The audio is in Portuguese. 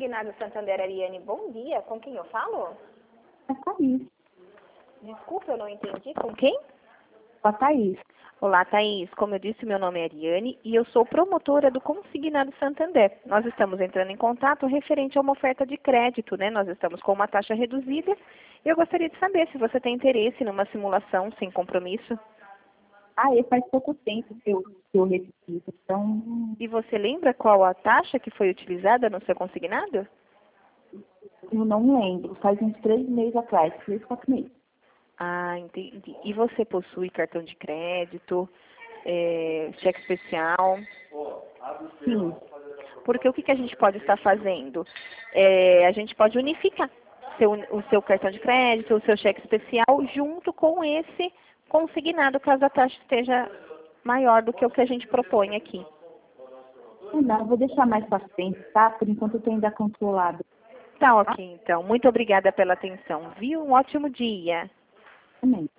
Consignado Santander, Ariane, bom dia. Com quem eu falo? É Thaís. Desculpa, eu não entendi. Com quem? Com a Thaís. Olá, Thaís. Como eu disse, meu nome é Ariane e eu sou promotora do Consignado Santander. Nós estamos entrando em contato referente a uma oferta de crédito, né? Nós estamos com uma taxa reduzida e eu gostaria de saber se você tem interesse numa simulação sem compromisso. Faz pouco tempo que eu repeti, então E você lembra qual a taxa que foi utilizada no seu consignado? eu não lembro. Faz uns 3 meses atrás, 3, 4 meses. Ah, entendi. E você possui cartão de crédito, cheque especial? Sim. Porque o que a gente pode estar fazendo? A gente pode unificar o seu cartão de crédito, o seu cheque especial, junto com esse consignado, caso a taxa esteja maior do que o que a gente propõe aqui. Não, eu vou deixar mais para frente, tá? Por enquanto eu tô ainda controlado. Tá ok, então. Muito obrigada pela atenção, viu? Um ótimo dia. Amém.